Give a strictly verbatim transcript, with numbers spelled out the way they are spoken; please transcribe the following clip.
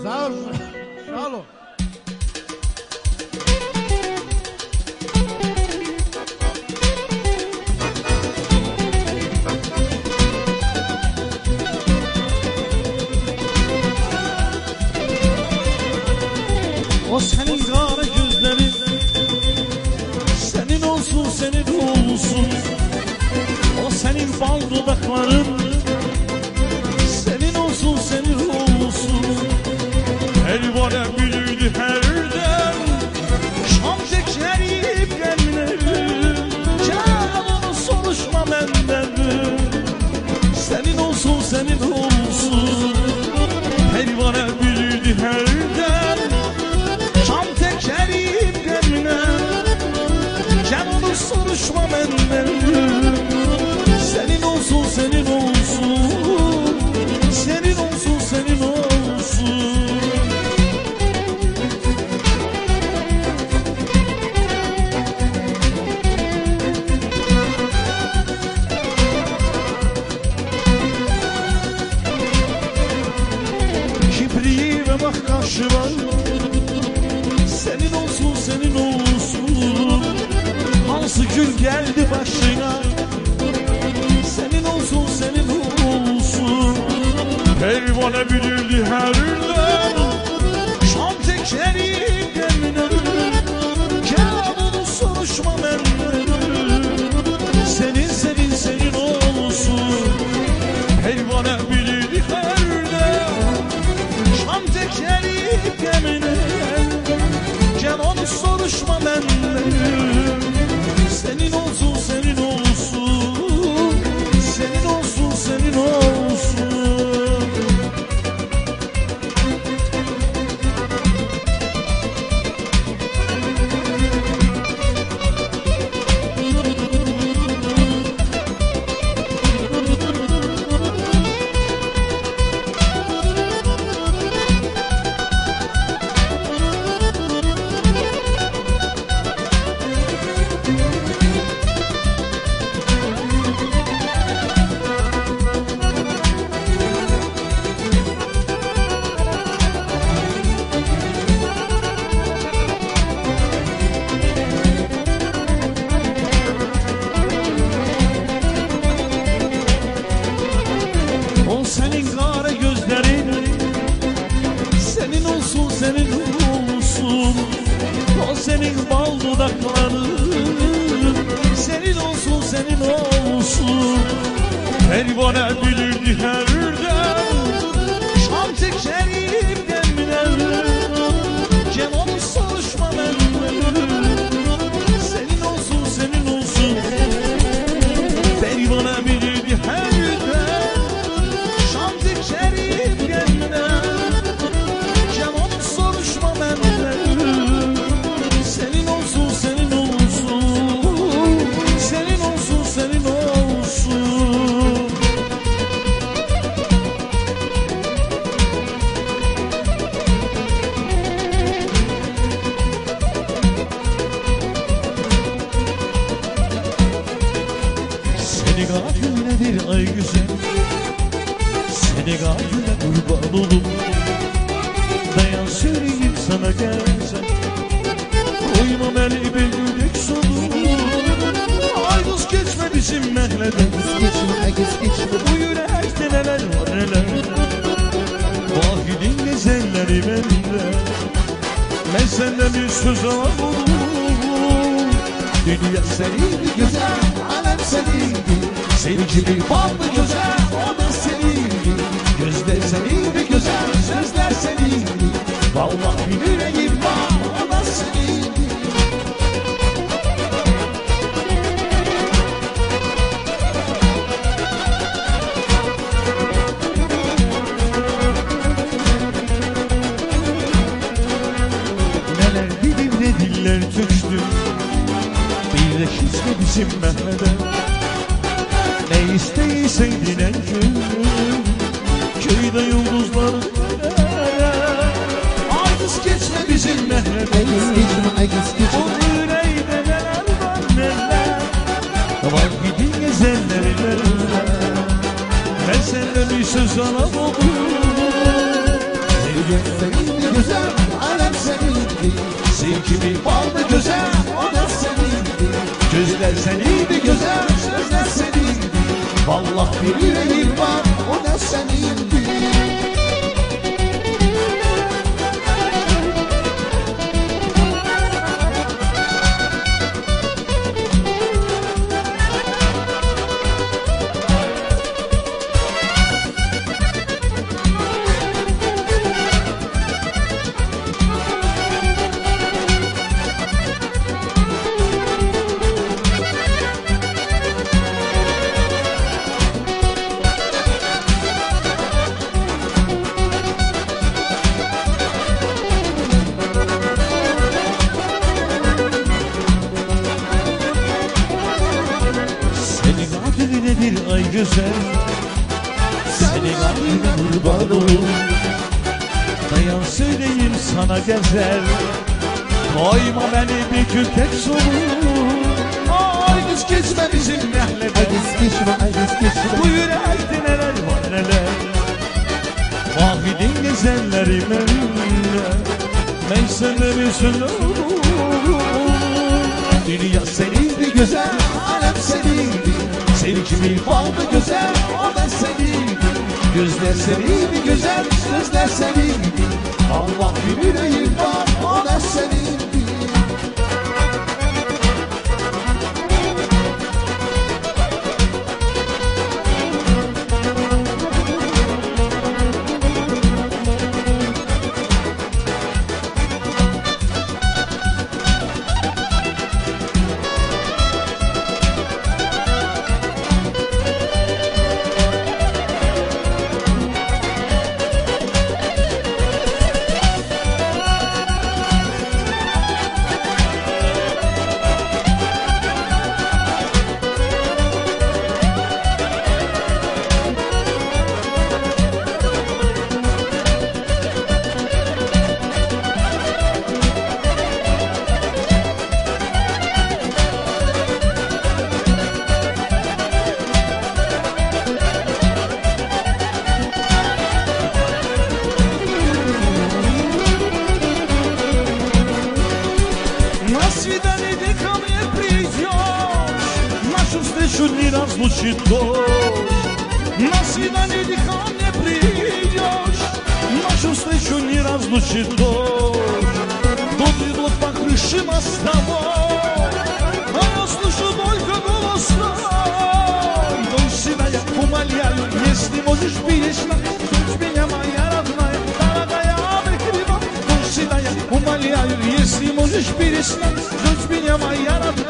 Sağ ol. Sağ ol. O senin kara gözlerin, senin olsun senin olsun. O senin bal dudakların, senin olsun senin olsun. Elvane bilirdi herden, şam şekeriyip gelmelerim. Canım soruşma benden, senin olsun senin olsun. Elvane bilirdi herden, şam şekeriyip gelmelerim. Canım soruşma benden, senin olsun senin olsun. Senin olsun senin olsun. Kibriyi ve bak karşıma, senin olsun senin olsun. Hansı gün geldi başına, senin olsun senin olsun. Pervane bilirdi herden, şam tekeri gelmeden. Canını soruşma benden, senin senin senin olsun. Pervane bilirdi herden, şam tekeri gelmeden. Canını soruşma benden, senin olsun senin olsun. Senin olsun senin olsun. O senin kara gözlerin, senin olsun senin olsun. O senin bal dudakların, senin olsun senin olsun. Pervane bilirdi herden, şam çekerip gelmeden. Canım soruşma benden, senin olsun senin olsun. Pervane bilirdi herden, şam çekerip gelmeden. Canım soruşma benden, senin olsun senin olsun. Senin olsun senin olsun. Seni gafilledir ay güzel, seni gafile kurban olup. Dayan süreyim sana gelsen, koymam eli belgülük sonu. Ay kız geçme bizim mehleden, Geçme, geç geçme. bu yürekte neler var neler. Vahidin gezelleri bende, ben senden bir söz alamam. Dünya senin Güzel, alem senindi. senin gibi Ballı güzel, o da senindi. gözler senin Bir güzel sözler senindi. Vallahi yüreğim var, o da senindi. neler dilim ne diller töktü. Bir de hiç mi bizim Mehmet'e, ne isteyseydin en gün. Köyde yıldızlar ay kız geçme bizim Mehmet'e. Ay geç geçme, ay geç geçme. O yüreğde neler var neler. Var gidin gezenlerine, ben senden bir söz alamam. Sevgi, sevgi. Vallahi bir yüreğim var, o da senindir. Bir ay güzel, senin adına kurban olur. Dayan söyleyeyim sana gezer, koyma beni bir kürtek solur. Ay biz geçme bizim nehlede, Ay biz geçme, ay biz geçme. bu yürekte neler var neler. Vahidin gezenleri benimle, meysenleri üstünde olur. Dünya senin bir güzel, alem senindir. Senin gibi faldı güzel, o da senindir. Gözler senin bir güzel, sözler senindir. Allah bir yüreğim var, o da senindir. Ни разлучит дождь. На свидание дико не придешь, нашу встречу не разлучит дождь. Тут идут по крыше мостовой, а я слышу только голос твой. Дочь, я умоляю, если можешь перестать, дочь меня моя родная, дорогая Абрикрима. Дочь, я умоляю, если можешь перестать, дочь меня моя родная.